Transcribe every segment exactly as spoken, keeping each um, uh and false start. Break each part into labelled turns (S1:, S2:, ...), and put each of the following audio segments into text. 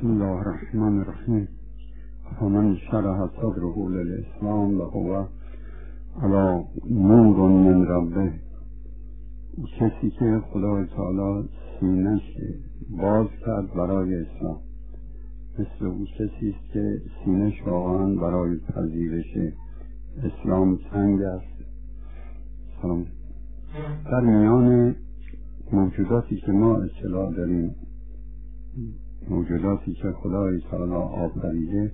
S1: بسم الله الرحمن الرحیم. فمن شرح صدره للاسلام فهو علی نور من ربه. کسی که خدای تعالی سینه‌اش باز کرد برای اسلام، مثل او کسی است که سینه‌اش واقعا برای پذیرش اسلام تنگ است. سلام. در میان موجوداتی که ما اطلاع داریم، موجوداتی که خدای تعالی آفریده،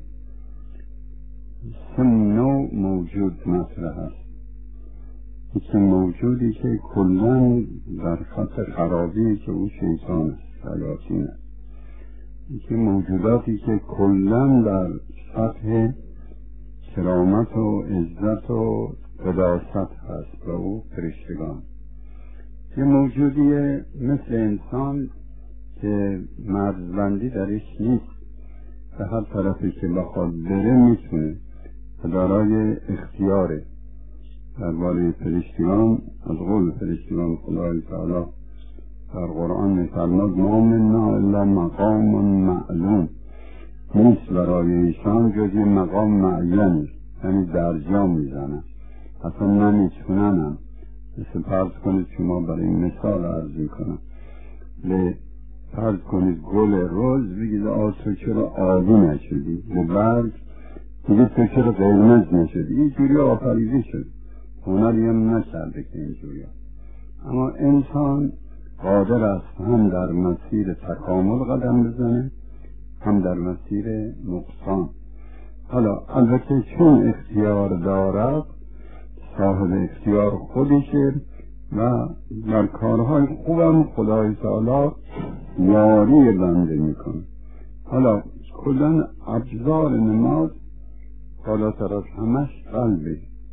S1: سه نوع موجود مطرح است. یکی موجودی که کلاً در خط خرابی که او شیطان است، شیاطین است. یکی موجوداتی که کلاً در سطح کرامت و عزت و قداست هست و او فرشتگان. یه موجودی مثل انسان که مرزبندی درش نیست، به هر طرفی که بخواد بره میتونه و دارای اختیاره. درباره فرشتگان از قول فرشتگان خدای تعالی در قرآن می‌فرماد ما منا الا مقام معلوم، نیست برای ایشان جز یه مقام معین، یعنی درجا میزنن، اصلا نمیتوننم. مثل فرض کنید شما برای این مثال عرض میکنم، به فرض کنید گل روز بگید آه تو چرا آبی نشدی، به برگ دیگه تو چرا قرمز نشدی. این جوری آفریده شد، هنری هم نکرده که اینجوری. اما انسان قادر است هم در مسیر تکامل قدم بزنه، هم در مسیر نقصان. حالا البته چون اختیار دارد، صاحب اختیار خودشه و در کارهای خوبم خدای تعالی یاری بنده میکنه. حالا کلن ابزار نماز بالاتر از همش قلبه.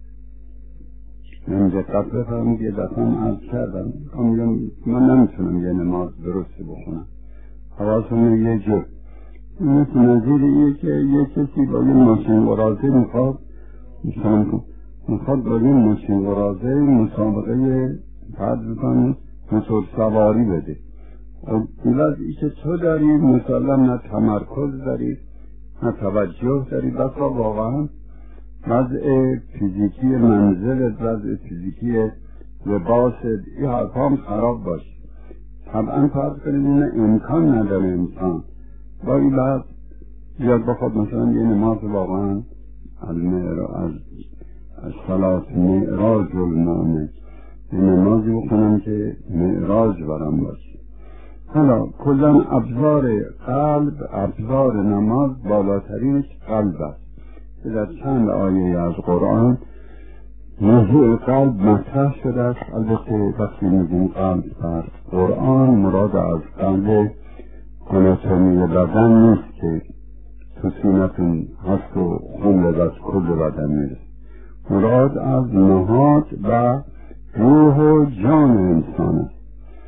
S1: من دقت بفرمید، یه دفعه هم عرض کردم، من نمیتونم یه نماز درست بخونم، حواسم یه جور. مثل نظیر ایه که یه کسی با یه ماشین قرازه میخواد میخواد با یه ماشین قرازه مسابقه فرض بکنید موتور سواری بده. دیوز ای که تو داری مسلم نه تمرکز داری نه توجه داری، بسا واقعا وضع فیزیکی منزلت، وضع فیزیکی لباست، این حرفا هم خراب باشه. طبعا فرض کنید این امکان نداره انسان با این بعد بیاد بخواد مثلا یه نماز واقعا از از صلات معراج المؤمن، یه نمازی بکنم که معراج برام باشه. حالا کلن ابزار قلب، ابزار نماز بالاترینش قلب است که در چند آیه از قرآن موضوع قلب مطرح شده است. البته وقتی میگیم قلب در قرآن مراد از قلب آناتومی بدن نیست که تو سینتون هست و خون از کل بدن میرسه، مراد از نهاد و روح و جان انسان است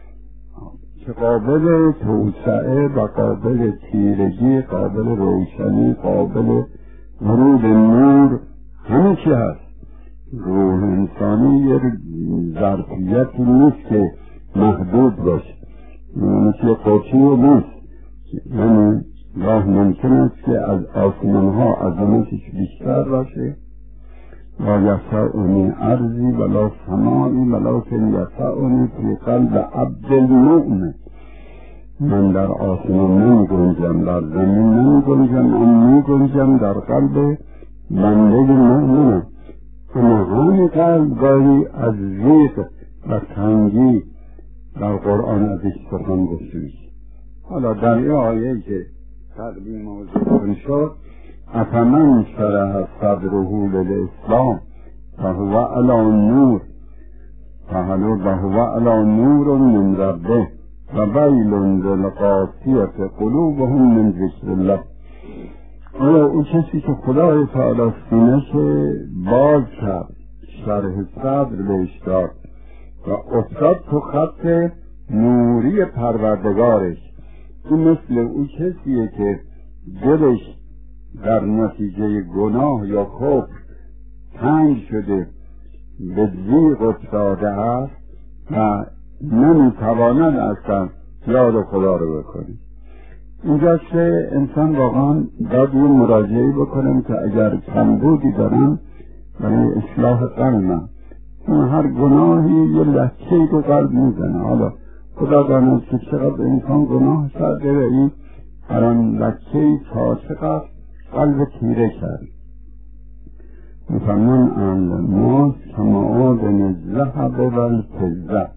S1: که قابل توسعه و قابل تیرگی، قابل روشنی، قابل ورود نور، همه چی هست. روح انسانی یه ظرفیتی نیست که محدود باشه، مثل قطعی نیست. یعنی راه ممکن است که از آسمان ها عظمتش بیشتر باشه، لا یسعنی ارضی ولا سمایی ولکن یسعنی فی قلب عبد المؤمن. من در آسمان نمی گنجم، در زمین نمی گنجم، اما می گنجم در قلب بنده مؤمن. اما همین قلب گاهی از ضیق و تنگی در قرآن ازش سخن گفته میشه. حالا در این آیه که تقدیم موضوع شد، افمن شرح صدره للاسلام فهو علی نور فهو علی نور من ربه و ویل للقاسیة قلوبهم من ذکر الله. آیا اون کسی که خدای تعالی سینه‌اش باز کرد، شرح صدر بهش داد و افتاد تو خط نوری پروردگارش، این مثل اون کسیه که دلش در نتیجه گناه یا کفر تنگ شده، به ضیق افتاده است و نمیتواند اصلا یاد خدا رو بکنه. اینجاست که انسان واقعا باید یه مراجعه بکنم که اگر کمبودی دارم برای اصلاح قلبم، چون هر گناهی یه لکه‌ای رو قلب میزنه. حالا خدا داند که چقدر انسان گناه کرده و این هر آن لکه‌ای تا چقدر قلب تیره کرد. میفرمان الماس کمعادن الذهب و الفضه،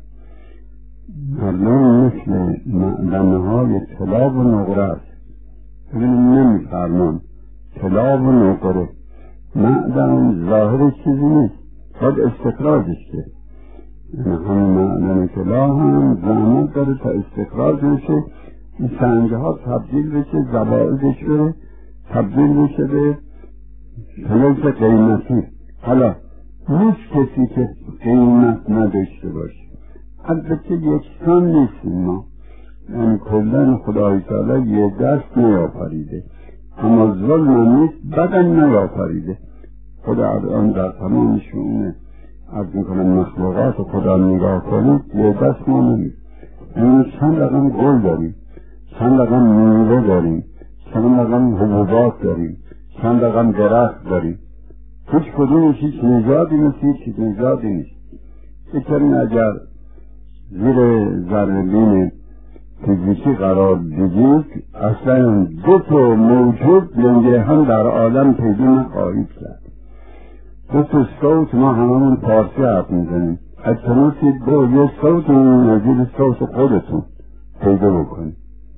S1: مردم مثل معدنهای طلا و نقره است. ببینیم نمیفرمان طلا و نقره، معدن ظاهر چیزی نیست، باید استخراجش که هم معدن طلا هم زحمت داره تا استخراج بشه، این سنگه ها تبدیل بشه، زبائدش بره تبدیل بشه به فلز قیمتی. حالا نیست کسی که قیمت نداشته باشه، البته یکسان نیستیم ما، یعنی کلن خدای تعالی یه دست نیافریده، اما ظلم نیست بدن نیافریده. خدا الان در تمام شؤون عرض میکنم مخلوقات خدا نگاه کنید یه دست ما نمید. یعنی چند رقم گل داریم، چند رقم میوه داریم، چند رقم حبوبات داریم، چند رقم درخت داریم، هیچ کدومش هیچ نژادی نیست، هیچ نژادی نیست. بکنین اگر زیر ذره‌بین فیزیکی قرار بدید اصلا دو تا موجود لنگه هم در عالم پیدا نخواهید کرد. دو تا صوت ما هممون فارسی حرف میزنیم، از تناسید با یه صوت نظیر صوت خودتون پیدا بکنید.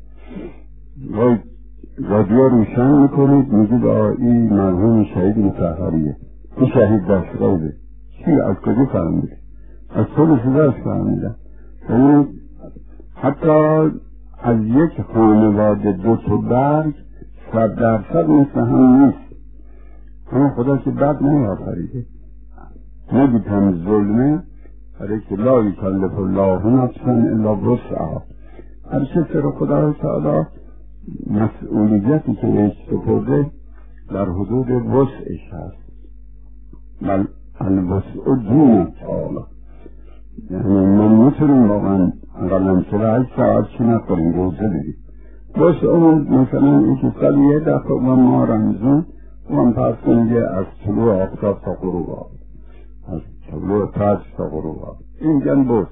S1: وای رادیو روشن میکنید میگید این مرحوم شهید مطهریه، این شهید دستگاهه. چی از کجا فهمیده؟ از طول صداش فهمیده. یعنی حتی از یک خانواده دو تا برگ صد درصد مثل هم نیست. اما خدا که بد نیافریده، نبیتم ظلمه برای که لا یکلف الله نفسا الا وسعها. هر کسی رو خدا تعالی مسئولیتی که بهش سپرده در حدود وسعش هست. بل الوسع دون تعالی، یعنی من میتونیم واقعا اقلا چرا هشت ساعت چی نکنیم روزه بریم. وسع اون مثلا این که سال یه دفعه و ما رمزون و هم پس کنید از طلوع آفتاب تا غروب آب، از طلوع فجر تا غروب آب، این جن بس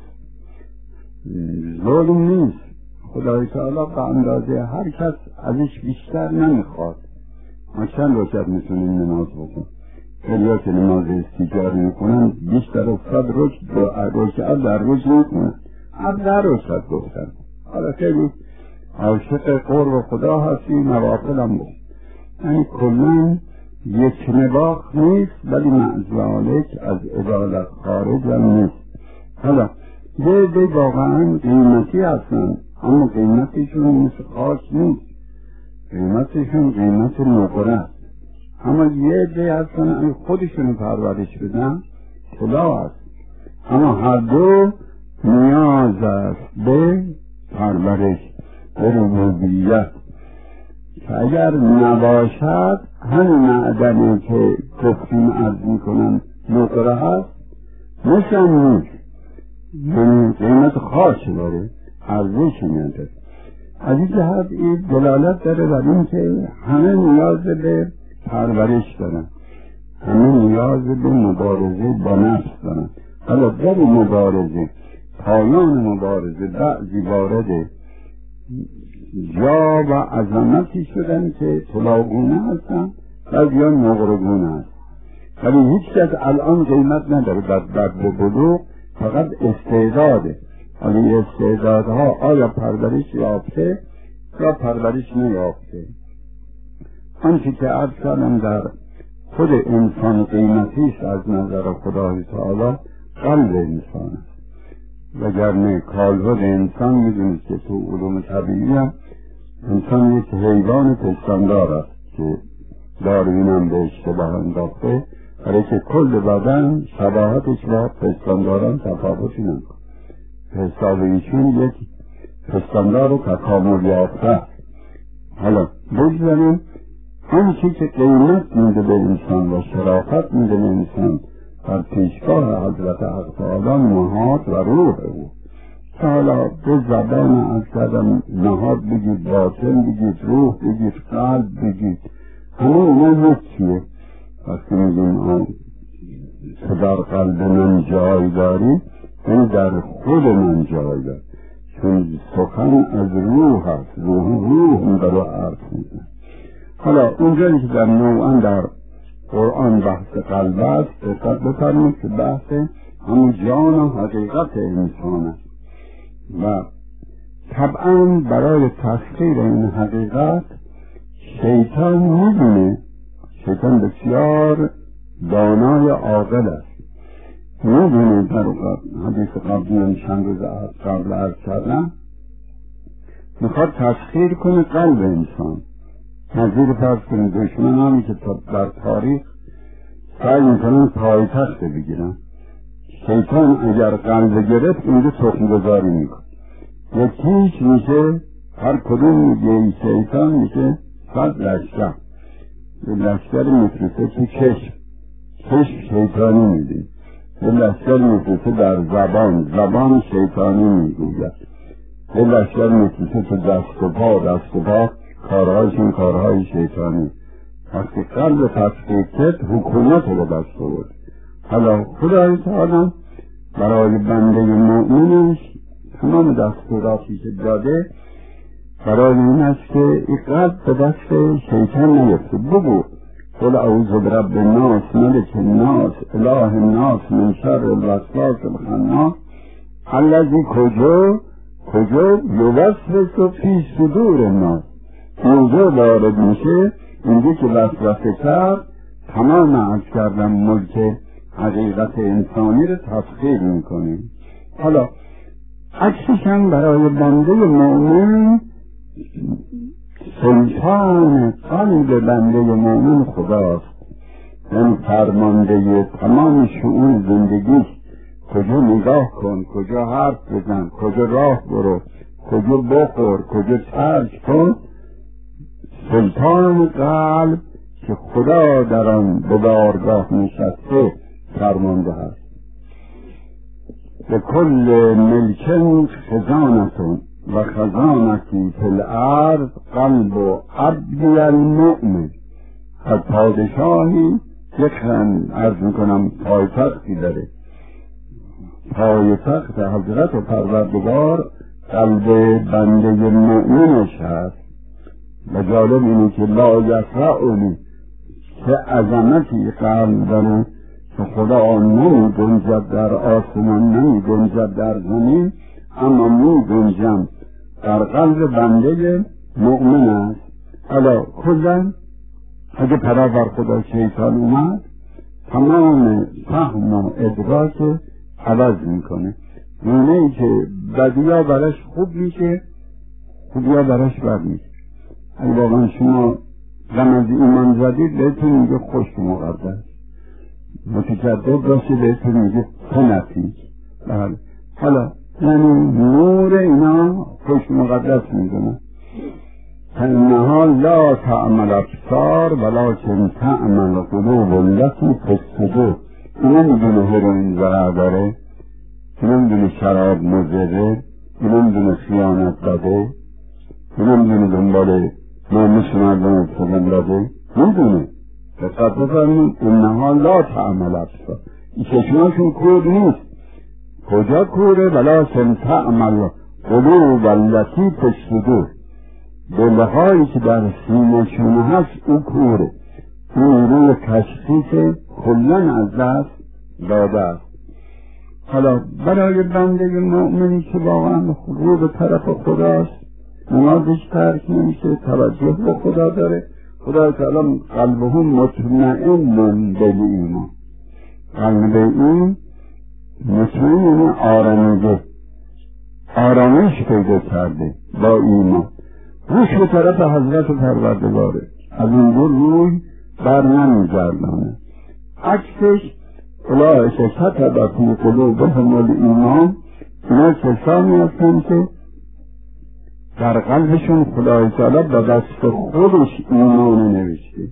S1: ظلم نیست. خدای تعالی به اندازه هر کس ازش بیشتر نمیخواد. ما چند رکعت میتونیم نماز بکنیم؟ خیلی که نماز استیجاری میکنن بیشتر از صد رکعت در روز میکنن، از در رکعت گفتن. حالا خیلی عاشق قرب خدا هستی، نوافل هم بود، یعنی کلن یک نواخ نیست، ولی معذالک از عبادت خارج هم نیست. حالا یه دی واقعا قیمتی هستن، اما قیمتشون مثل خاک نیست، قیمتشون قیمت نقره است. اما یه دی هستن خودشون پرورش بدن طلا است، اما هر دو نیاز است به پرورش، به ربوبیت. که اگر نباشد همین معدنی که گفتیم عرض میکنن نقره هست مثل نیست، یعنی قیمت خاص داره، ارزشی نداره. از این جهت این دلالت داره بر این که همه نیاز به پرورش دارن، همه نیاز به مبارزه با نفس دارن. حالا در مبارزه، پایان مبارزه بعضی وارد جا و عظمتی شدن که طلاگونه هستن، بعضی ها نقرگونه هست. ولی هیچ کس الان قیمت نداره. بعد به بلوغ فقط استعداده، ولی استعدادها آیا پرورش یافته یا پرورش نیافته. آنچه که عرض کردم در خود انسان قیمتیش از نظر خدای تعالی قلب انسان است. وگرنه کالبد انسان میدونید که تو علوم طبیعی هم انسان یک حیوان پستاندار است که داروین هم به اشتباه انداخته، برای که کل بدن شباهتش با پستانداران تفاوتی نمیکنه. حساب ایشون یک پستاندار و تکامل یافته. حالا بگذاریم آنچه که قیمت میده به انسان و شرافت میده به انسان در پیشگاه حضرت حق تعالی نهاد و روح او، حالا به زبان از کردم نهاد بگید، باطن بگید، روح بگید، قلب بگید، همه اونا یکیه. وقتی میگیم تو در قلب من جای داری، این در خود من جای داری، چون سخن از روح هست، روح روح اون در رو عرض میزن. حالا اونجایی که در نوعا در قرآن بحث قلب است، دقت بفرمایید که بحث همون جان و حقیقت انسان است و طبعا برای تسخیر این حقیقت شیطان میدونه، شیطان بسیار دانای عاقل است، میدونه در حدیث قبلی چند روز قبل عرض کردم میخواد تسخیر کنه قلب انسان. نظیر فرض کنید دشمن همی که در تاریخ سعی میکنن پایتخت بگیرن، شیطان اگر قلب گرفت اونجا تخم گذاری میکنه، یکیش میشه هر کدوم یه شیطان میشه صد لشکر، یه لشکر میفرسته تو چشم، چشم شیطانی میدید، یه لشکر میفرسته در زبان، زبان شیطانی میگوید، یه لشکر میفرسته تو دست و پا، دست و پا کارهایشون کارهای شیطانی. وقتی قلب تسخیر کرد حکومت رو دست بود. حالا خدای تعالی برای بنده مؤمنش تمام دستوراتی که داده برای این است که این قلب به دست شیطان نیفته. بگو قل اعوذ برب الناس ملک الناس اله الناس من شر الوسواس الخناس الذی کجا کجا یوسوس فی صدور الناس، موضوع وارد میشه اینجا که وسوسه کرد تمام عرض کردم ملک حقیقت انسانی رو تسخیر میکنه. حالا عکسش هم برای بنده مؤمن سلطان قلب بنده مؤمن خداست، یعنی فرمانده تمام شؤون زندگیش، کجا نگاه کن، کجا حرف بزن، کجا راه برو، کجا بخور، کجا ترک کن، سلطان قلب که خدا در آن به بارگاه نشسته فرمانده هست. به کل ملکن خزانتون و خزانتی فی الارض قلب و عبد المؤمن. از پادشاهی یکن عرض میکنم پایتختی داره، پایتخت حضرت و پروردگار قلب بنده مؤمنش هست. و جالب اینه که لا یفرعنی، چه عظمتی قلب داره که خدا نمی گنجد در آسمان، نمی گنجد در زمین، اما می گنجد در قلب بنده مؤمن است. حالا کلن اگه پرا خدا شیطان اومد تمام فهم و ادراک عوض میکنه، یعنی ای که بدیا برش خوب میشه، خوبیا برش بد میشه. اگه واقعا شما غم از ایمان زدید بهتون میگه خوش مقدس، متجدد باشید بهتون میگه سنتی. بله حالا یعنی نور اینا خوش مقدس میدونه. فانها لا تعمل ابصار ولکن تعمل قلوب التي فی الصدور. اینا میدونه هروئین ضرر داره، اینا میدونه شراب مضره، اینا میدونه خیانت داده، اینا میدونه دنبال ناموس مردم افتادن داده، میدونه. دقت بفرمایید انها لا تعمل ابصار، این چشماشون کور نیست. کجا کوره؟ ولکن تعمل قلوب التي فی الصدور، دلهایی که در سینه‌شون هست او کوره. این روی تشخیص کلن از دست داده است. حالا برای بنده مؤمنی که واقعا رو به طرف خداست، نمازش ترک نمیشه، توجه به خدا داره، خدا تعالی قلبهم مطمئن بالایمان، قلب این مطمئن آرامده، آرامش پیدا کرده با ایمان. روش به طرف حضرت پروردگاره، از اون دور روی بر نمیگردانه. عکسش اولئک کتب فی قلوبهم الایمان، اینا کسانی هستند که در قلبشون خدای تعالی به دست خودش ایمان نوشته.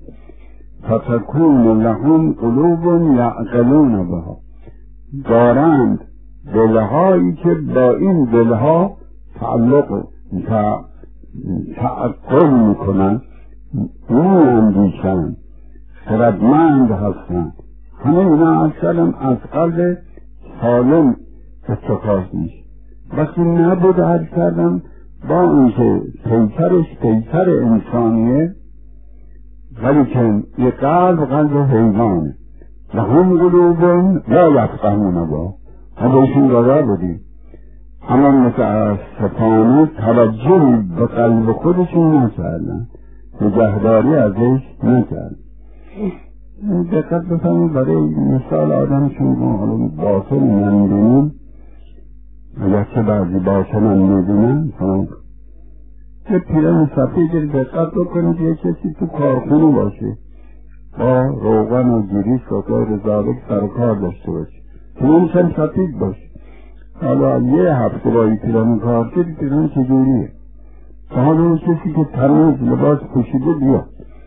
S1: فتکون لهم قلوب یعقلون بها، دارند دلهایی که با این دلها تعلق تعقل میکنن، میاندیشن، خردمند هستن، همه اینا اصلا از قلب سالم اتفاق میشه. وقتی نبود عرض کردم با اینکه پیکرش پیکر انسانیه، ولی که یه قلب قلب حیوانه و هم قلوبون لا یفقهون با ما بهشون داده بودیم، اما متاسفانه توجهی به قلب خودشون نکردن، نگهداری ازش نکردن. دقت بفرمایید برای مثال آدم چون باطل نمیدونیم، اگرچه بعضی باطل هم میدونن، یه پیرن سفیدی دقت بکنید یه کسی تو کارخونه باشه با روغن و گریس و غیر ذالک سر کار داشته باشه، پیرنش هم سفید باشه. حالا یه هفته با این پیرن کار کرد، پیرن چجوریه؟ حالا اون کسی که تمیز لباس پوشیده بیاد،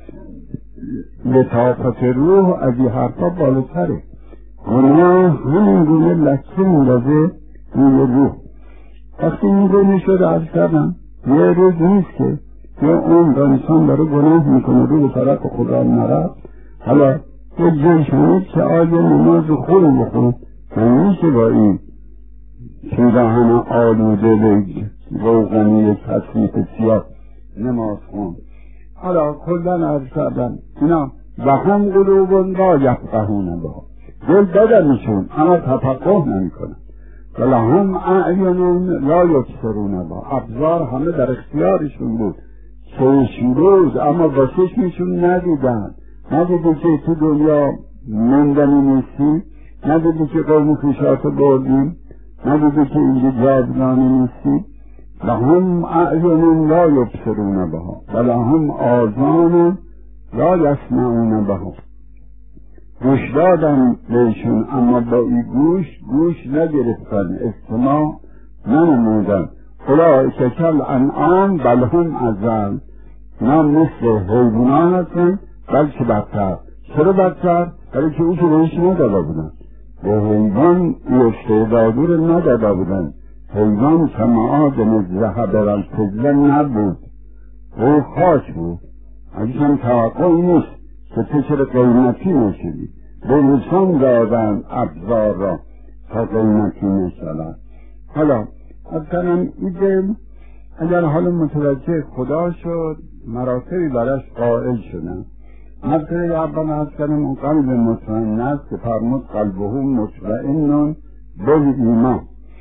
S1: لطافت روح از این حرفا بالاتره. گناه همین گونه لکه میرازه روی روح. وقتی این گونه شد عرض کردم یه روز نیست که یه اون انسان داره گناه میکنه رو به طرف خدا نرفت. حالا یه جای شنید که آیا نماز خون بخون نمیشه با این پیراهن آلوده به روغنی تصریف سیاه نماز خون. حالا کلن عرض کردن اینا و هم قلوبون لا یفقهون با دل دادنشون اما تفقه نمی کنن، ولی هم اعینون لا یبصرون با ابصار همه در اختیارشون بود، چشم روز اما با چشمشون ندیدن. ندیدی که تو دنیا مندنی نیستی، ندیدی که قوم خوشات بردیم، ندیدی که اینجا جاودانی نیستی. لهم اعین لا یبصرون بها و لهم آذان لا یسمعون بها. گوش دادن بهشون اما با این گوش گوش نگرفتن، استماع ننمودن. اولئک کالانعام بل هم اضل. اینا مثل حیوانات هستن بلکه بدتر. چرا بدتر؟ برای که او که بهش نداده بودن، به حیوان استعدادی رو نداده بودن. حیوان کمعادن ذهب والفضه نبود، او خاک بود. اگه هم توقعی نیست که تو چرا قیمتی نشدی، به انسان دادن ابزار را تا قیمتی نشدن. حالا اصلا این اگر حالا متوجه خدا شد مراتبی برش قائل شدن. مرتبه اول هست کنیم اون قلب مطمئن است که فرمود قلبه مطمئن بالایمان.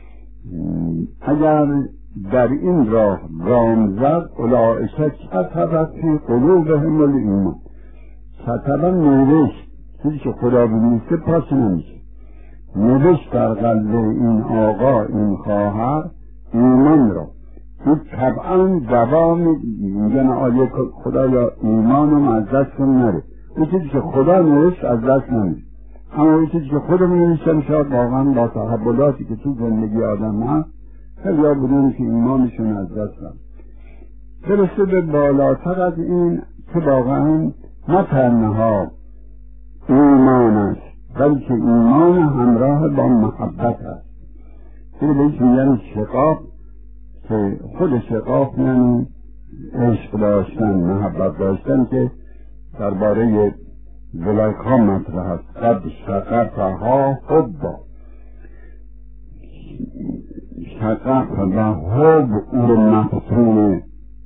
S1: اگر در این راه گام زد اولئک کتب فی قلوبهم الایمان. کتب نوشت، چیزی که خدا بنویسه پاس نمیشه، نوشت در قلب این آقا این خواهر ایمان را. این طبعا دوام میگن آیه خدا یا ایمانم از دست نره. این چیزی که خدا نوشت از دست نمیره، اما این چیزی که خودم نوشتم شاید واقعا با تحولاتی که تو زندگی آدم هست خیلی ها بودن که ایمانشون از دست نره. برسه به بالاتر از این که واقعا نه تنها ایمان است بلکه ایمان همراه با محبت است. که بهش میگن شقاق، که خود شقاق یعنی عشق داشتن، محبت داشتن، که درباره زلیخا مطرح است. قد شققها حبا، شقق و حب او رو مفتون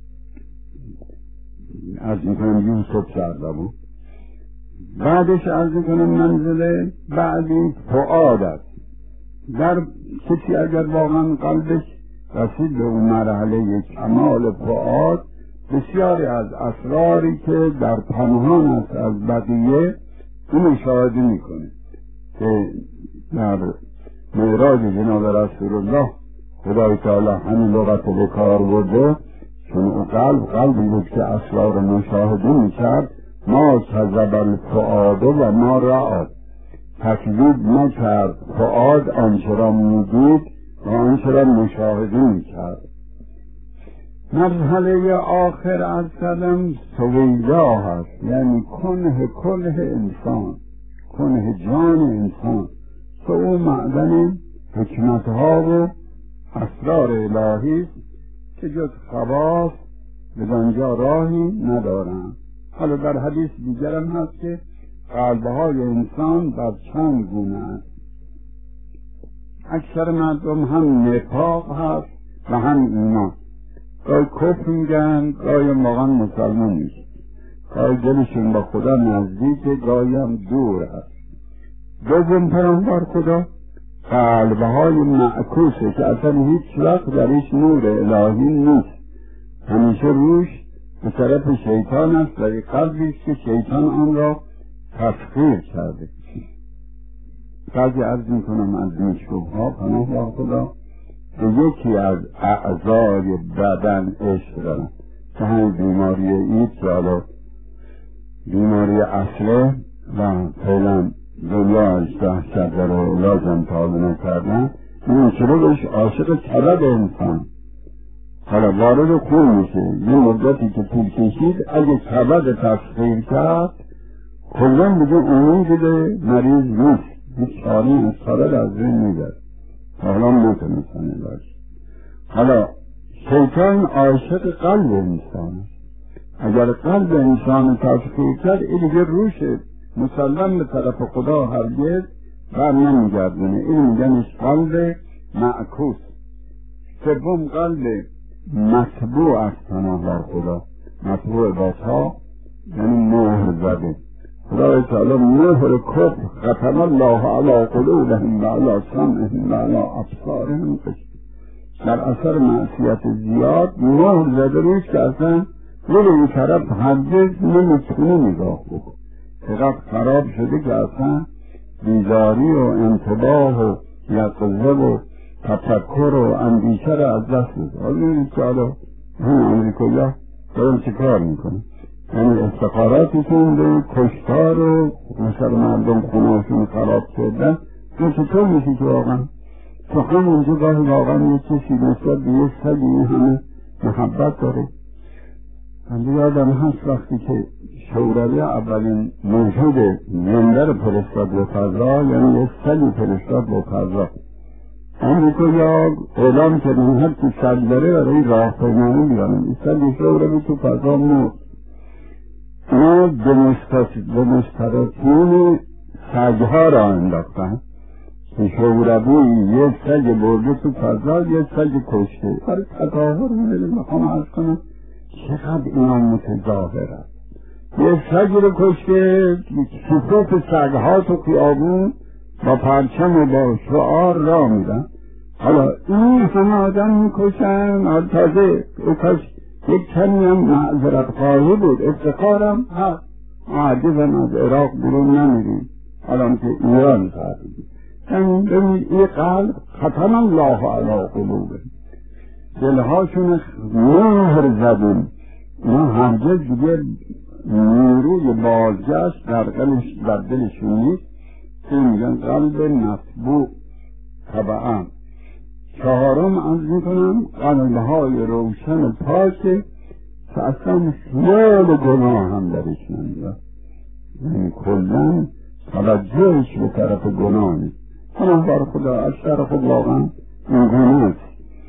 S1: از میکنم یوسف کرده بود. بعدش از میکنم منزله بعدی فؤاد است. در کسی اگر واقعا قلبش رسید به اون مرحله کمال فؤاد، بسیاری از اسراری که در پنهان است از بقیه اون مشاهده میکنه. که در معراج جناب رسول الله خدای تعالی همین لغت به کار برده، چون او قلب قلبی بود که اسرار مشاهده میکرد. ما کذب الفؤاد و ما رأى، تکذیب نکرد فؤاد آنچه را میدید و آنچه را مشاهده میکرد. مرحله آخر از کلم سویدا هست، یعنی کنه کنه انسان، کنه جان انسان، که او معدن حکمتها و اسرار الهی است که جز خواص بدانجا راهی ندارند. حالا در حدیث دیگرم هست که قلبهای انسان در چند گونه است. اکثر مردم هم نفاق هست و هم ایمان. گاهی کفر میگن، گاهی واقعا مسلمان میشن، گاهی دلشون با خدا نزدیک، گاهی هم دور است. دوم پیامبر خدا قلبهای معکوسه که اصلا هیچ وقت درش نور الهی نیست، همیشه روش به طرف شیطان است و قلبی است که شیطان آن را تسخیر کرده. بعضی عرض میکنم از میشوبها پناه با خدا به یکی از اعضای بدن عشق دارن که همین بیماری ایدز حالا بیماری اصله و فعلا دنیا اشتح کرده رو لازم تابه نکردن، این چرا بهش عاشق کبد انسان حالا وارد خون میشه. یه مدتی که طول کشید اگه کبد تسخیر کرد کلا بگه اونی بده مریض نیست، هیچ چاری از کبد از بین میبره، حالا نتونستنه باشه. حالا شیطان عاشق قلب انسان است. اگر قلب انسان تسخیر کرد این دیگه روشه مسلم به طرف خدا هرگز بر نمیگردونه. این میگنش قلب معکوس. سوم قلب مطبوع از پناه بر خدا. مطبوع باسها یعنی مهر زده. خدا تعالی مهر کفر ختم الله علی قلوبهم و علی سمعهم و علی ابصارهم در اثر معصیت زیاد مهر زده روش که اصلا روی این طرف هرگز نمیتونه نگاه بکن. فقط خراب شده که اصلا بیداری و انتباه و یقظه و تفکر و اندیشه را از دست میده. حالا میدید که حالا هم امریکایی ها دارن چه کار میکنه، یعنی استخاراتشون به کشتار و مثل مردم خونهاشون خراب کردن. این چطور میشه که واقعا تو همونجا گاهی واقعا یه چیزی نسبت به یه سگی همه محبت داره. من یادم هست وقتی که شوروی اولین موجود زنده رو فرستاد به فضا، یعنی یک سگی فرستاد به فضا، امریکا اعلام کردن هر کی سگ داره برای راهپیمایی بیارن. این سگ شوروی تو فضا مرد. اینا به مستراتین سگها را انداختن که شوروی یک سگ برده تو فضا، یک سگ کشته. برای تظاهر میدونم میخوام عرض کنم چقدر اینا متظاهر است. یه سگ رو کشته، صفوف سگها تو خیابون با پرچم و با شعار را میدن. حالا این همه آدم میکشن. حالا تازه اوکاش یک کمی هم معذرت خواهی بود، افتخارم هست، عجبم از عراق برون نمیریم حالا که ایران سردیم. یعنی ببینید این قلب ختم الله علی قلوبهم، دلهاشون مهر زدیم. اینا هرگز دیگه نیروی بازگشت در در دلشون نیست. که میگن قلب مطبوع. طبعا چهارم از میکنم قلبهای روشن پاکه که اصلا خیال گناه هم درش نمیاد، یعنی کلن توجهش به طرف گناه نیست. پناه بر خدا از شر خود واقعا این گناه است.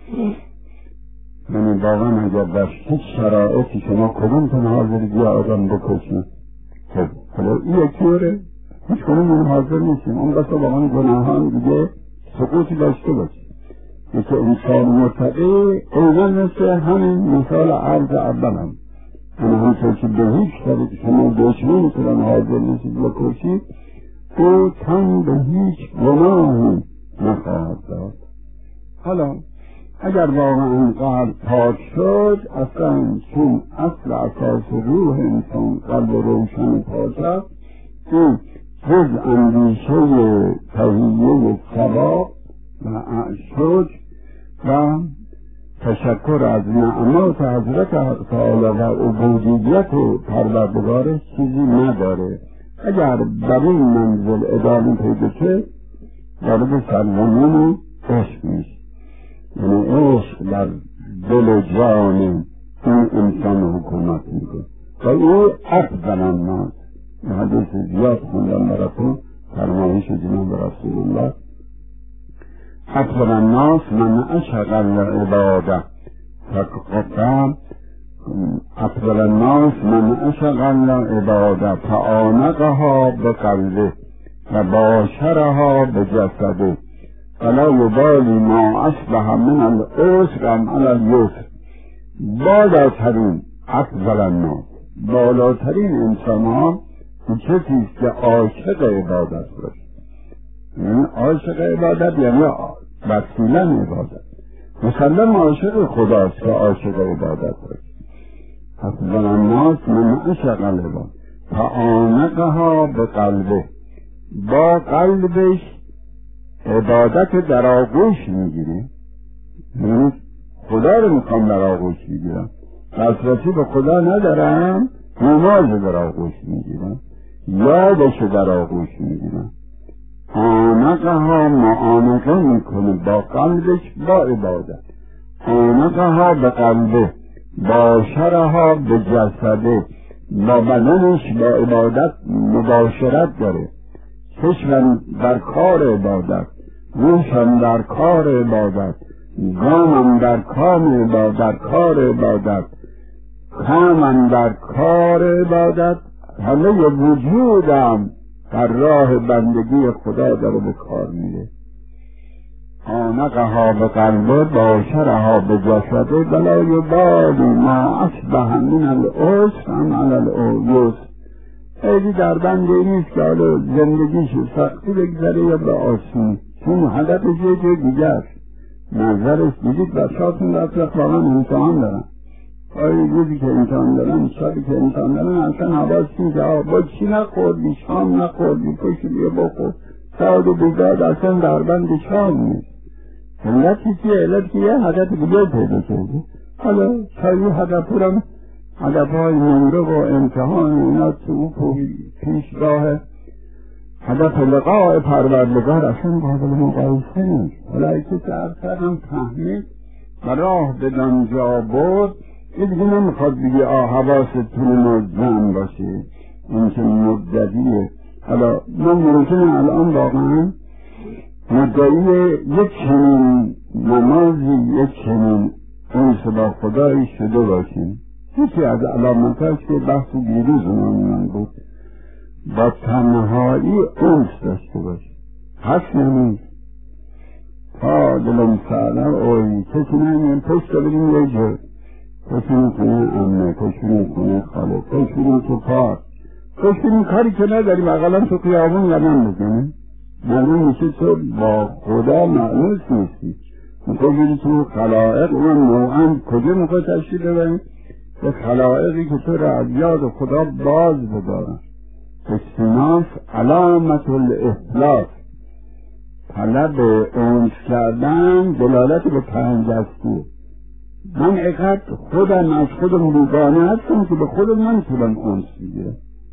S1: یعنی واقعا اگر در هیچ شرایطی شما کدوم تن حاضرید یا آدم بکشید، خب حالا این یکی بره هیچ کنون من حاضر نیستیم. اون بسا واقعا گناهان دیگه سقوطی داشته باشه. یکی انسان متقی اینا مثل همین مثال عرض اولم، یعنی همچون که به هیچ طریق شما دشمن میتونن حاضر نیستید بکشید، او تن به هیچ گناهی نخواهد داد. حالا اگر واقعا قلب پاک شد، اصلا چون اصل اساس روح انسان قلب روشن پاک است، این جز اندیشه تهیه ثواب و شکر و تشکر از نعمات حضرت تعالی و عبودیت پروردگارش چیزی نداره. اگر در این منزل ادامه پیدا شد وارد سرزمین عشق میشه، یعنی عشق در دل و جان این انسان حکومت میکنه و او افضل الناس. حدیث زیاد خوندم براتون، فرمایش جناب رسول الله افضل الناس من اشق العباده فقط افضل الناس من اشق العباده فآنقها بقلبه و باشرها بجسده فلا یبالی ما اصبح من العسر ام علی اليسر. بالاترین افضل الناس، بالاترین انسان ها کسی است که عاشق عبادت باشه. یعنی عاشق عبادت یعنی وسیله عبادت، مسلم عاشق خداست که عاشق عبادت باشه. افضل الناس من اشق العبادة فآنقها بقلبه، با قلبش عبادت در آغوش میگیره. یعنی خدا رو میخوام در آغوش میگیرم، دسترسی به خدا ندارم، نماز در آغوش میگیرم، یادش در آغوش میگیرم. آنقها معانقه میکنه با قلبش با عبادت. آنقها به قلبه، باشرها به جسده، با بدنش با عبادت مباشرت داره. چشمم در کار عبادت، روشم در کار عبادت، گامم در کام عبادت، در کار عبادت، کامم در کار عبادت، همه وجودم در راه بندگی خدا داره به کار میره. آنقها به قلبه، باشرها به جسده، ولا یبالی ما اصبح من العسر ام علی اليسر. خیلی در بند این نیست که حالا زندگیش سختی بگذره یا به آسونی، چون هدفش یه جای دیگه است. نظرش دیدید بچه‌هاتون رفت واقعا امتحان دارن، آیا روزی که امتحان دارن، شبی که امتحان دارن، اصلا حواس نیست که با چی نخوردی، شام نخوردی، پشت بیا بخور، ساعت و بیداد، اصلا در بند شام نیست. علت چیزی علت که یه هدف دیگه پیدا کرده. حالا چایی هدف هم هدف های نمره و امتحان اینا تو پیشگاه هدف لقاء پروردگار اصلا قابل مقایسه نیست. حالا ای که سرسر هم فهمید و راه بدان جا برد، این دیگه نمیخواد دیگه آه حواستون مجمع باشه، این که مددیه. حالا من ممکنه الان واقعا مدعی یک چنین نمازی، یک چنین انس با خدایی شده باشیم. یکی از علامتاش که بحث دیروز من بود، با تنهایی انس داشته باشیم. هست نمیست تا دلم سعدم اوی کسی نمیم پشت بریم یه جور، پشتونی کنه امنه، پشتونی کنه خاله، پشتونی تو پار، پشتونی کاری که نداریم اقلا تو قیابون قدم بزنیم. معلوم میشه تو با خدا معنوس نیستی. میخواه بری تو خلائق اون نوعا کجا میخواه تشکیل ببینی؟ به خلائقی که تو را از یاد خدا باز بدارن. اجتناس علامت الافلاس، طلب اونس کردن دلالت به پنجستی. من اقدر خودم از خودم بیگانه هستم که به خودم نمیتونم اونس بگیرم،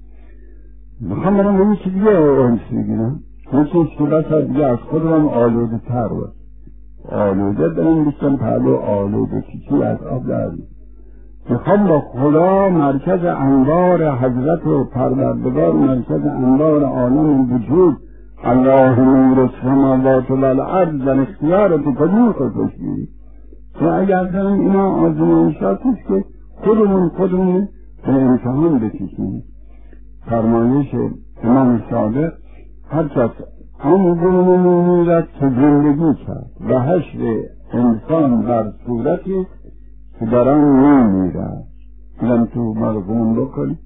S1: میخوام برم به یه چیز دیگه اونس بگیرم، اون چیز که بس از دیگه از خودم آلوده تر باید آلوده برم بشتم پهلو آلوده چیزی از آب داریم. میخوام با خدا مرکز انوار حضرت و پروردگار، مرکز انوار عالم وجود، الله نور السماوات والارض در اختیار تو کدوم خودش بگیری. و اگر دارم اینا آزمایشاتیست که خودمون خودمون به امتحان بکشیم. فرمایش امام صادق هر کس آن گونه میرد که زندگی کرد و حشر انسان در صورتی که در آن نمیرد. اینم تو مرگون بکنی.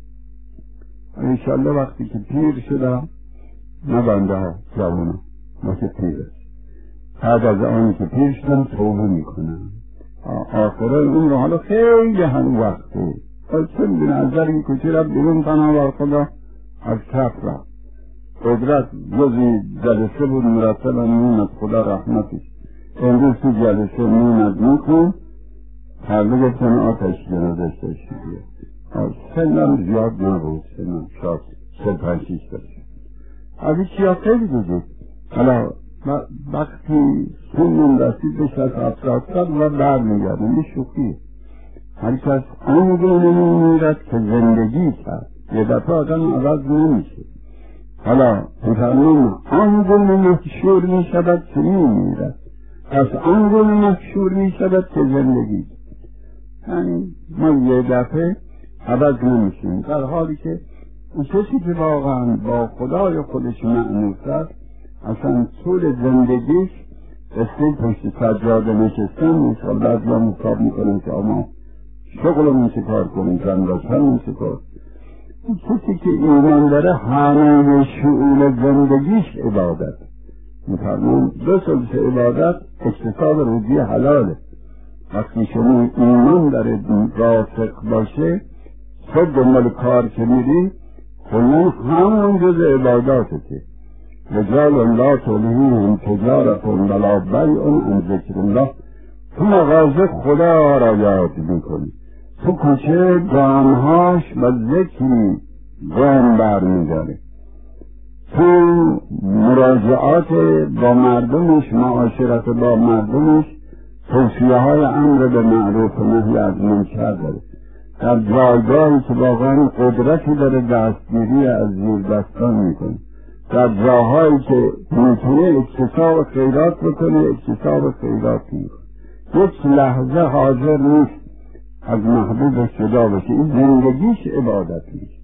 S1: انشالله وقتی که پیر شدم، نه بنده ها جوانه ما که پیر است، بعد از آنی که پیر شدم توبه میکنم. آخران اون رو حالا خیلی هم وقته چون به نظر این کچی را بیرون تنها خدا از کف رفت. قدرت جزی جلسه بود مرتب نون از خدا رحمتش. امروز تو جلسه نونت میکن پرده گفتن آتش جنازش داشتی بید. سنم زیاد نبود، سنم شاید سل پنشیش داشتی. از این چیا خیلی دیدید. حالا وقتی سنم رسید به شد افراد سال و بر میگردم این شوخیه. هر کس آن گونه میمیرد که زندگی کرد. یه دفعه آدم عوض نمیشه. حالا میفرمون آن گل مکشور می شود که می میرد، پس آن گل مکشور می شود که زندگی. یعنی ما یه دفعه عوض نمیشیم، در حالی که اون کسی که واقعا با خدای خودش معنوس است اصلا طول زندگیش مثل پشت سجاده نشستن نیست. حالا بعضی ها مصاب میکنن که اما شغلمون چه کار کنیم، زن داشتن چه کار. کسی که ایمان داره همه شعور زندگیش عبادت. میفرمون دو سلس عبادت اکتساب روزی حلاله. وقتی شما ایمان داره راسخ باشه خود دنبال کار که میری کلن همون جز عباداتته. رجال لا تلهیهم تجارت ولا بیع عن ذکر الله. تو مغازه خدا را یاد میکنی، تو کوچه گامهاش و ذکری گام برمیداره، تو مراجعات با مردمش، معاشرت با مردمش، توصیه های امر به معروف و نهی از منکر داره. در جایگاهی که واقعا قدرتی داره دستگیری از زیر دستان میکنه، در جاهایی که میتونه اکتساب خیرات بکنه اکتساب خیرات میکنه. یک لحظه حاضر نیست از محبوب جدا بشه. این زندگیش عبادت نیست.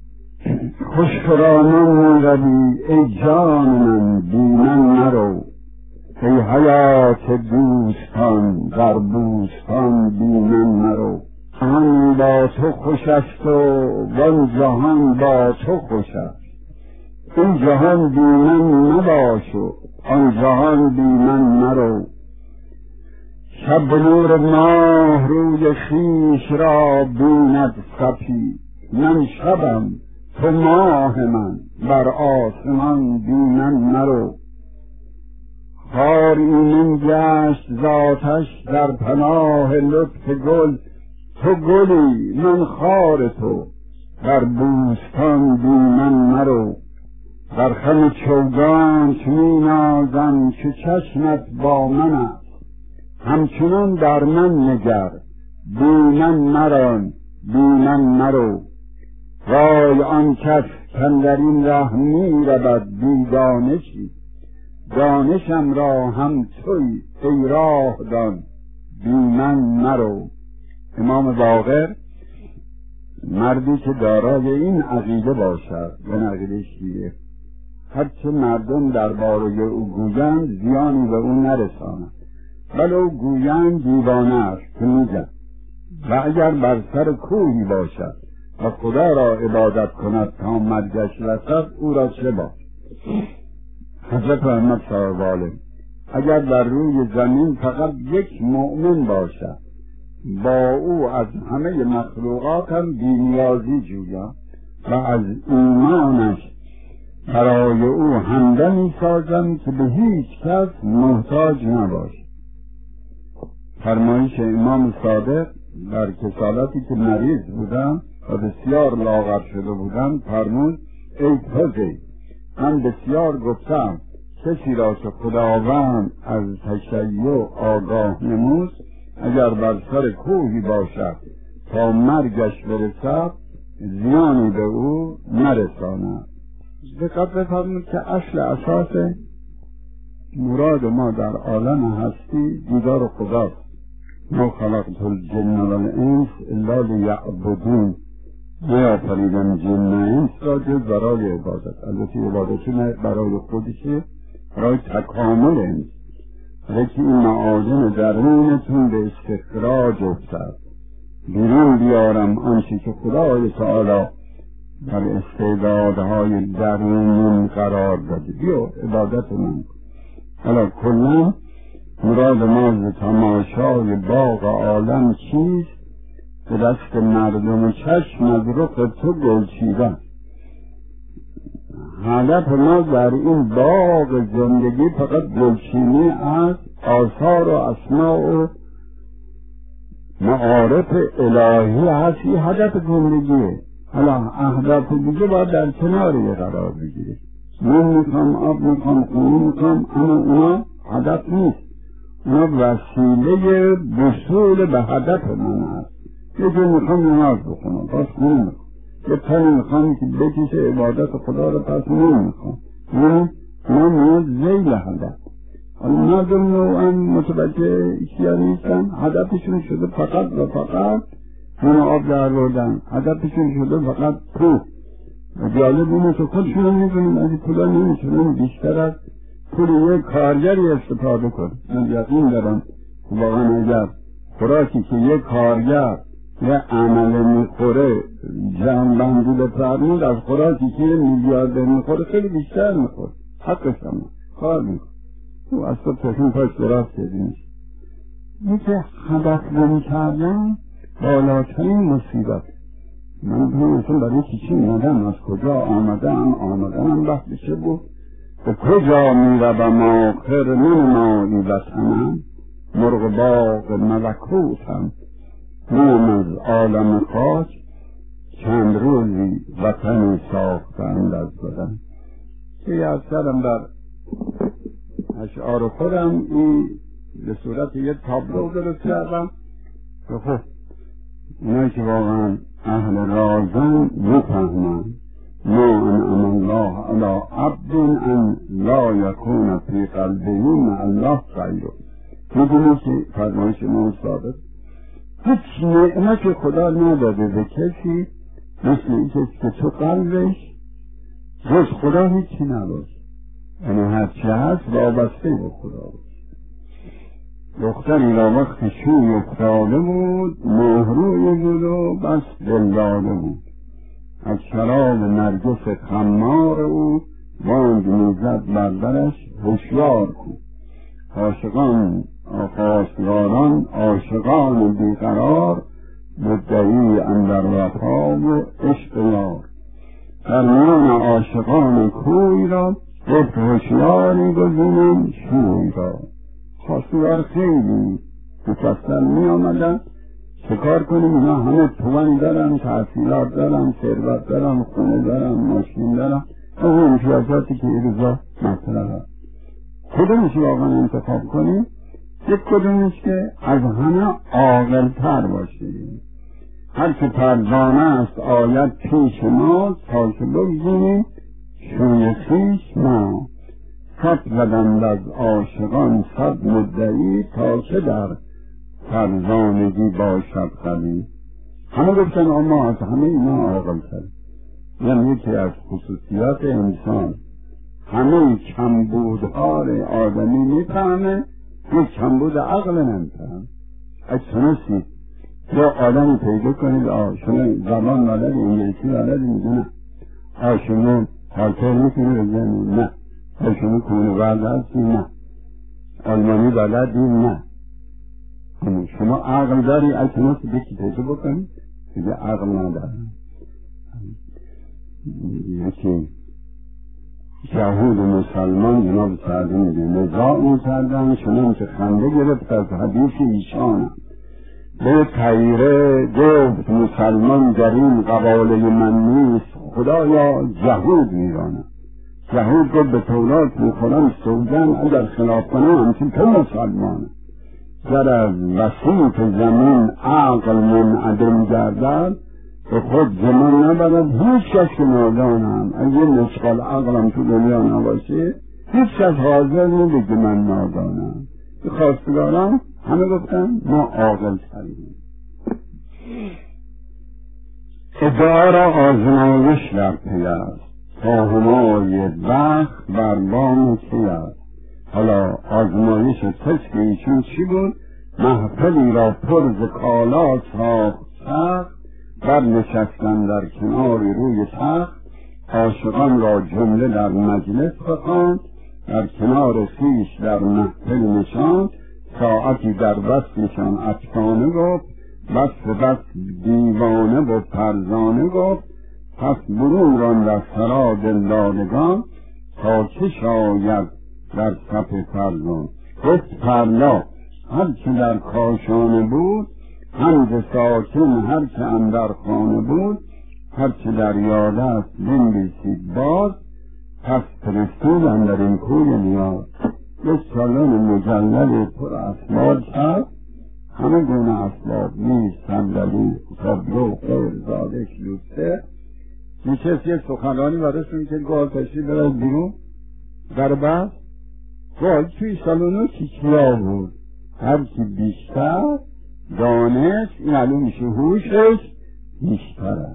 S1: خوشخرامان میروی ای جان من بی من نرو، ای حیات دوستان در بوستان بی من نرو. جهان با تو خوش است و وان جهان با تو خوش است، این جهان بی من نباش و آن جهان بی من نرو. شب نور ماه روی خویش را بیند صفی، من شبم تو ماه من بر آسمان بی من نرو. خار ایمن گشت ذاتش در پناه لطف گل، تو گلی من خار تو در بوستان بی من نرو. در خم چوگانت می نازم که چشمت با من است، همچنان در من نگر بی من مران بی من نرو. وای آن کس کاندر این ره می رود بی دانشی، دانشم را هم توی ای راه دان بی من نرو. امام باقر مردی که دارای این عقیده باشد، این عقیده شیعه، هرچه مردم درباره او گویند زیانی به او نرساند، ولو گویند دیوانه است که میگن، و اگر بر سر کوهی باشد و خدا را عبادت کند تا مرگش رسد او را چه باش. حضرت محمد صاحب عالم اگر بر روی زمین فقط یک مؤمن باشد با او از همه مخلوقات هم بی‌نیازی جویم و از ایمانش برای او همدمی سازم که به هیچ کس محتاج نباشد. فرمایش امام صادق در کسالتی که مریض بودم و بسیار لاغر شده بودم فرمود ای پزی، من بسیار گفتم کسی را که خداوند از تشیع آگاه نمود اگر بر سر کوهی باشد تا مرگش برسد زیانی به او نرساند. دقت بفرمایید که اصل اساس مراد ما در عالم هستی دیدار خداست. ما خلقت الجن والانس الا لیعبدون، نیافریدم جن و انس را جز برای عبادت. البته عبادتون برای خودشه، برای تکامل انس، لیکن این معادن درونتون به استخراج افتاد، بیرون بیارم آنچه که خدای تعالی در استعدادهای درونی قرار داده. بیا عبادت من. حالا کلا مراد ما تماشای باغ عالم چیست؟ به دست مردم چشم از رخ تو گل چیدن. هدف ما در این باغ زندگی فقط گلچینی از آثار و اسماء و معارف الهی هست. این هدف زندگیه. حالا اهداف دیگه باید در کناری قرار بگیره. من میخوام آب میخوام خونی میخوام، اما اونا هدف نیست، اونا وسیله وصول به هدف من هست. یه جو میخوام نماز بخونم باز خونی میخوام، یه تنی میخوام که بکشه عبادت خدا رو پس نمیخوام. یعنی ما میاد زیل هدف. حالا مردم نوعا متوجه چیا نیستن، هدفشون شده فقط و فقط من آب در بردن، هدفشون شده فقط پول. و جالب اینه که خودشون هم میدونیم از این پولا نمیتونن بیشتر از پول یک کارگری استفاده کن. من یقین دارم واقعا اگر خوراکی که یک کارگر یه عمل میخوره جمع‌بندی بفرمود از خوراکی که یه میلیاردر میخوره خیلی بیشتر میخوره، حقش هم کار میکنه. او اصلا تشون پاش دراز کردیم میشه هدف گم کردن بالاترین مصیبت. من بودم اصلا برای چیچی ندم، از کجا آمدم آمدم بحث چه بود، به کجا میروم آخر من مایی وطنم، مرغ باغ ملکوتم من از عالم خاک، چند روزی وطنی ساختند از بدن. که از کردم در اشعار خودم این به صورت یک تابلو درست کردم که خب اینایی که واقعا اهل رازن بفهمن ما انعم الله علی عبد ان لا یکون فی قلبه مع الله غیره. میدونی که فرمایش ما ثابت هیچ نعمت خدا نداده به کسی مثل این کسی که تو قلبش جز خدا هیچی نباشه، یعنی هرچی هست وابسته به خدا باشه. دختری را وقت شوی افتاده بود مهروی بود و بس دلداده بود، از شراب نرگس خمار او بانگ میزد بردرش هوشیار کن. عاشقان خواستگاران عاشقان بیقرار مدعی اندر وفا و عشق یار، در میان عاشقان کوی را گفت هوشیاری گزینم شوی را. خواستگار خیلی مفصل می آمدن چه کار کنیم، اینا همه توان دارن، تحصیلات دارن، ثروت دارن، خونه دارن، ماشین دارن، اون امتیازاتی که این روزا مطرح هست. کدومش واقعا انتخاب کنیم؟ یک کدومش که از همه عاقل‌تر باشیم. هر که فرزانه است آید پیش ما تا که بگذینیم شوی خویش ما. خط زدند از عاشقان صد مدعی تا که در فرزانگی باشد قوی. همه گفتن اما از همه اینا عاقل‌تر. یعنی یکی از خصوصیات انسان همه کمبودها را آدمی میفهمه، یک کمبود عقل نمیفهمه. اگه تونستید یا آدمی پیدا کنید آه شما زبان بلدی انگلیسی بلدی میگه نه، آه شما حالتر میتونی بزنی نه، آه شما کونه ورد هستی نه، آلمانی بلدی نه. شما عقل داری، اگه تونستید یکی پیدا بکنید دیگه عقل نداره. یکی یهود و مسلمان جناب سعدی میگه نزاع میکردن چنان که خنده گرفت از حدیث ایشانم. به تیره گفت مسلمان در این قباله من نیست خدایا یهود میرانم. یهود گفت به تورات میخورم سوگن اگر خلاف کنم همچون تو مسلمانم. گر از وسیط زمین عقل منعدم گردد به خود زمان نبرد هیچ کس که نادانم. اگه نشغال عقلم تو دنیا نباشه هیچ کس حاضر نبگه من نادانم. که خواستگارم همه گفتن ما عاقل تریم. ادعا را آزمایش در پی است تا همای بخت بر بام کی است. حالا آزمایش تست ایشون چی بود؟ محفلی را پر ز کالا ساخت سخت، بر نشستن در کناری روی تخت، عاشقان را جمله در مجلس بخواند، در کنار خویش در محفل نشاند، ساعتی در وصلشان افسانه گفت، بس بس دیوانه و فرزانه گفت، پس برون راند از سرا دلدادگان تا چه شاید در صف فرزان. گفت فردا هرچه در کاشانه بود، همز ساکن هرچه اندر خانه بود، هرچه در یاد است بنویسید باز، پس فرستود اندر این کوی نیاز. یک سالن مجلل پر اسباب هست، همه گونه اسباب نیست، صندلی، تابلو، قول، زاده، کلوسه، میشه یک سخنرانی براشون که گوه تشریف بره بیرون در بحث گوه توی سالونو کیکیا بود هرچی بیشتر دانست این علوم میشه هوشش بیشتره.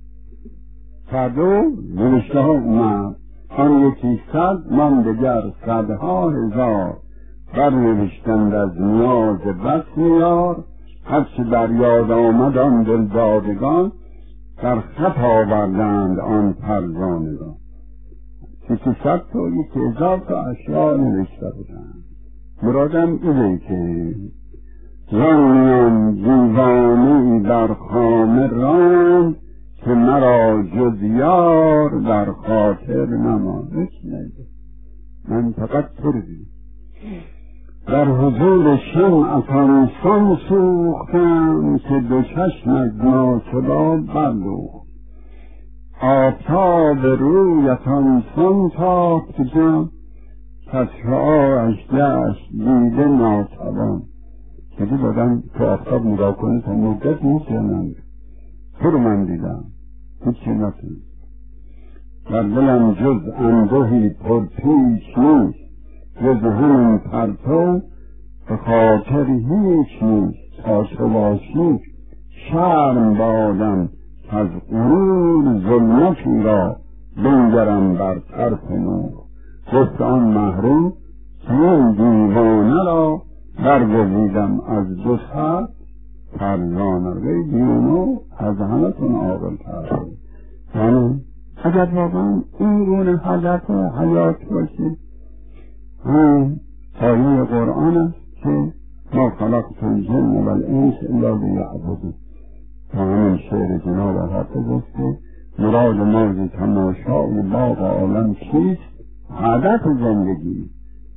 S1: فردا نوشته ها اومد آن یکی صد من دگر صدها هزار بر نوشتند از نیاز بس میار هرچی بر یاد آمد آن دلدادگان در خط آوردند آن پروانگان. یکی صد تا یکی هزار تا اشیاء نوشته بودند. مرادم اینه که زانیم دیوانه‌ای در خانه راند که مرا جز یار در خاطر نماند. من فقط تو رو دید در حضور شمعتان سان سوختم که دو چشم از ناچبا بردوخت آفتاب رویتان سان تافت جان کز شعاعش گشت دیده ناتوان. یکی بادم تو آفتاب نگاه کنه تا مدت نیست یا نند تو رو من دیدم هیچی نتونست در دلم جز اندوهی پرپیش نیست جز همین پرتو به خاطر هیچ نیست تا تو باشی شرم بادم از غرور ظلمتی را بنگرم بر طرف نور. گفت آن محروم که این دیوانه را برگزیدم از دو سر پروانه روی دیوانه از همه تون عاقل تر. یعنی اگر واقعا این گونه حالت حیات باشید هم آیه قرآن است که ما خلقت الجن والانس الا لیعبدون. تا همین شعر جناب حافظ است که مراد ما ز تماشای باغ عالم چیست؟ هدف زندگی.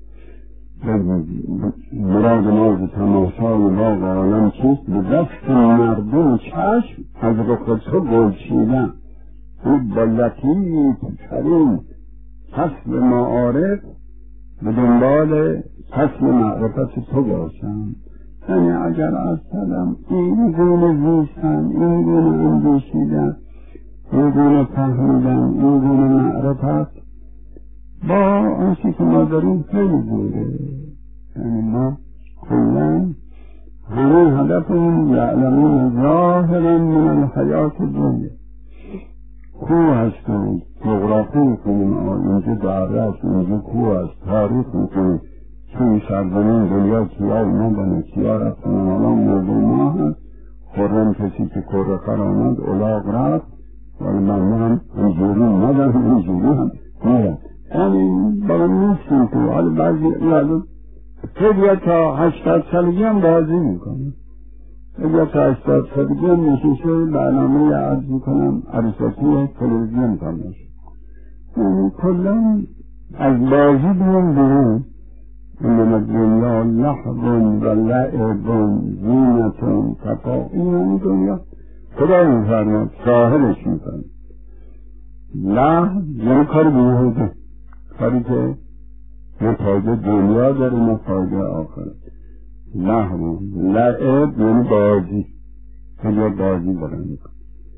S1: مراد ما ز تماشای باغ عالم چیست؟ به دست مردم چشم از رخ تو گل چیدن. با لطیف ترین فصل معارف به دنبال فصل معرفت تو باشم. یعنی اگر از سلام این گونه زیستن، این گونه اندیشیدن، این گونه فهمیدن، این گونه معرفت با آنچه که ما داریم خیلی زوره. یعنی ما کلا همه هدفمون یعلمون ظاهرا من الحیات دنیا. کوه هست و جغرافی میکنیم اینجا داره است، اینجا کوه است، تاریخ میکنیم چون سرزمین دنیا کیا اومدن کیا رفتن. الان موضوع ما هست خورم کسی که کرخر آمد اولاغ رفت ولی من هم اینجوری ندارم اینجوری هم میرم. یعنی برای نیستیم تو حالا بعضی یادم خیلی تا هشتاد سالگی هم بازی میکنم اگر تا هشتاد سالگی هم نشیشه برنامه یه عرض میکنم عروساتی تلویزیون کنم. یعنی کلا از بازی بیرون بیرون من الدنیا لحظ و لعب زینت تفاق. این همین دنیا خدا میفرماد ساحلش میکنه. لحظ یعنی کار بیهوده، کاری که نه فایده دنیا داره نه فایده آخرت. لحظ لعب یعنی بازی، خیلی بازی دارن میکنه.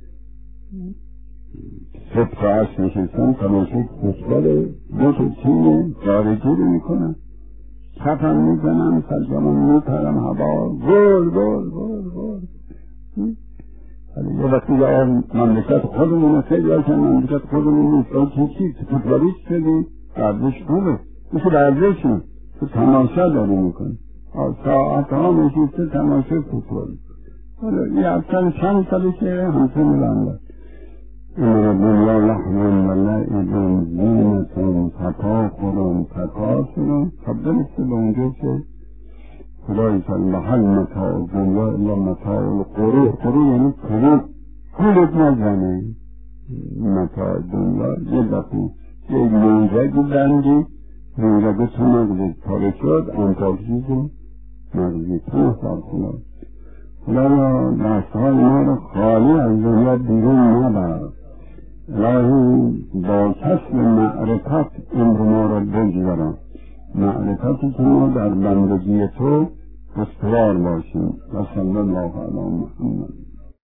S1: صبح ساعت نشستن تماشای فوتبال دو تا تیم خارجی رو میکنن، کفم میزنم سرجامم میپرم هوا گل گل گل گل. یه وقتی یا مملکت خودمون خیلی هاشن مملکت خودمون نیست آن چی چی فوتبالیست شدیم ورزش خوبه میشه ورزش نه تو تماشا داری میکنی ساعت ها نشسته تماشا فوتبال. حالا یه اصلا چند سالشه همچه ملنده این دنیا لحظن و لعبن زینتون تفاخرون تکاثرون. خب درسته به اونجا که خدای سال محل متاع دنیا الا متاع القرور. قرور یعنی قرور پولت نزنه. متاع دنیا یه دفعه یه موزگی بندی موزگی تو مغزی پاره شد انتاکسیز مغزی تو سال کناد. خدایا دستهای ما رو خالی از دنیا بیرون نبرد. الهی با کسب معرفت امر ما را بگذارم، معرفتی که ما در بندگی تو استوار باشیم. و صلی الله علی محمد.